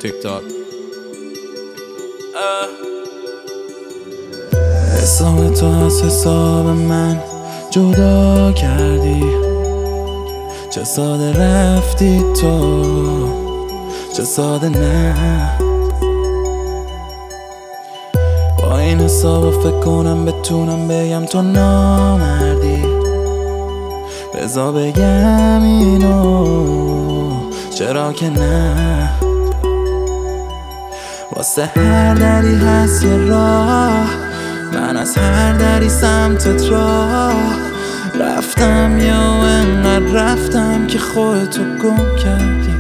TikTok. حساب تو از حساب من جدا کردی، چه ساده رفتی تو، چه ساده نه. با این حساب فکر کنم بتونم بگم تو نامردی، بذار بگم اینو چرا که نه. واسه هر دری هست یه راه، من از هر دری سمتت راه رفتم، یا انقدر رفتم که خودتو گم کردی.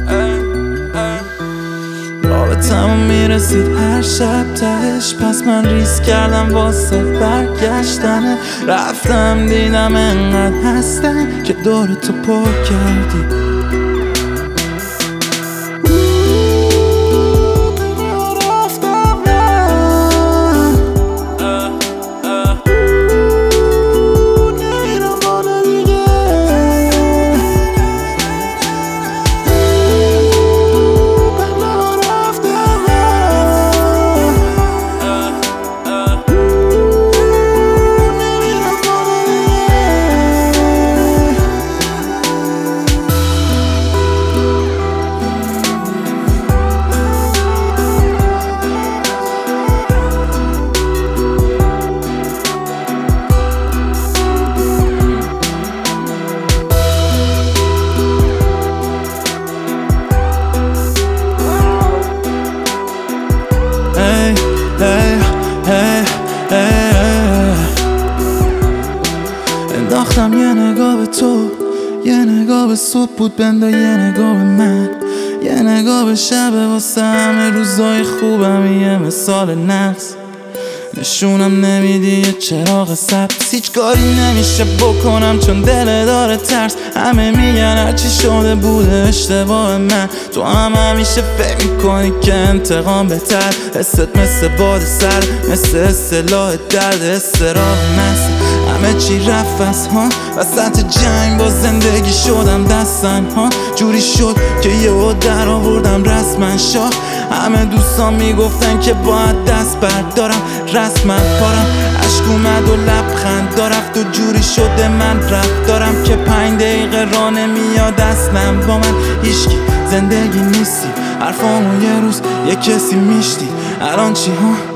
رابطمون میرسید هر شب تهش، پس من ریسک کردم واسه برگشتنه. رفتم دیدم انقدر هستم که دورتو پر کردی. انداختم یه نگاه به تو، یه نگاه به صبح بود بنده، یه نگاه به من، یه نگاه به شب واسه همه روزای خوبم. یه مثال نقص نشونم نمیدی یه چراغ سبز. هیچ کاری نمیشه بکنم چون دل داره ترس. همه میگن هرچی شده بوده اشتباه من، تو هم همیشه فکر میکنی که انتقام بهتر. حست مثل باد سر، مثل اصطلاح درد استراب مست. همه چی رفت از ها، وسط جنگ با زندگی شدم دستن ها. جوری شد که یهو در آوردم رسما شاه. همه دوستان میگفتن که باید دست بردارم، رسما پارم. عشق اومد و لبخند رفت و جوری شده من رفتارم که 5 دقیقه راه نمیاد اصلا با من. هیچکی زندگی نیستی، حرفامو یه روز یه کسی میشتی. الان چی ها؟